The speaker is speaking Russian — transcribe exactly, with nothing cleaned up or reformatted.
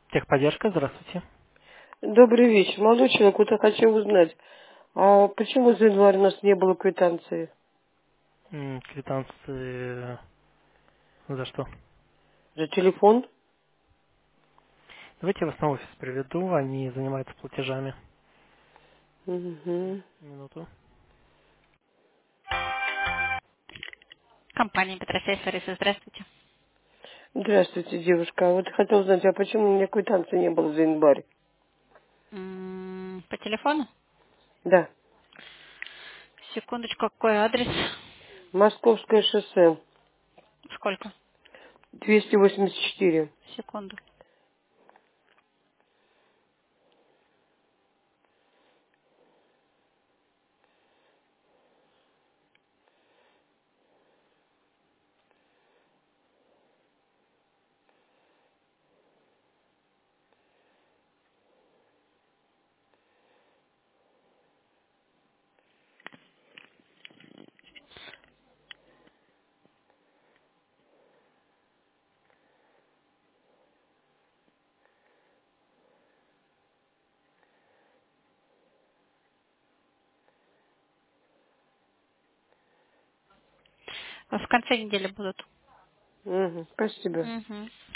Техподдержка, здравствуйте. Добрый вечер. Молодой человек, вот я хочу узнать, а почему за январь у нас не было квитанции М, Квитанции за что? за телефон? Давайте я вас на офис приведу, они занимаются платежами. Мгм. Минуту. Компания Петросей Сариса, здравствуйте. Здравствуйте, девушка. А вот я хотела узнать, а почему у меня квитанции не было за январь? М, По телефону? Да. Секундочку, какой адрес? Московское шоссе, Сколько? двести восемьдесят четыре. Секунду. В конце недели будут. Мгм. Спасибо. Мгм.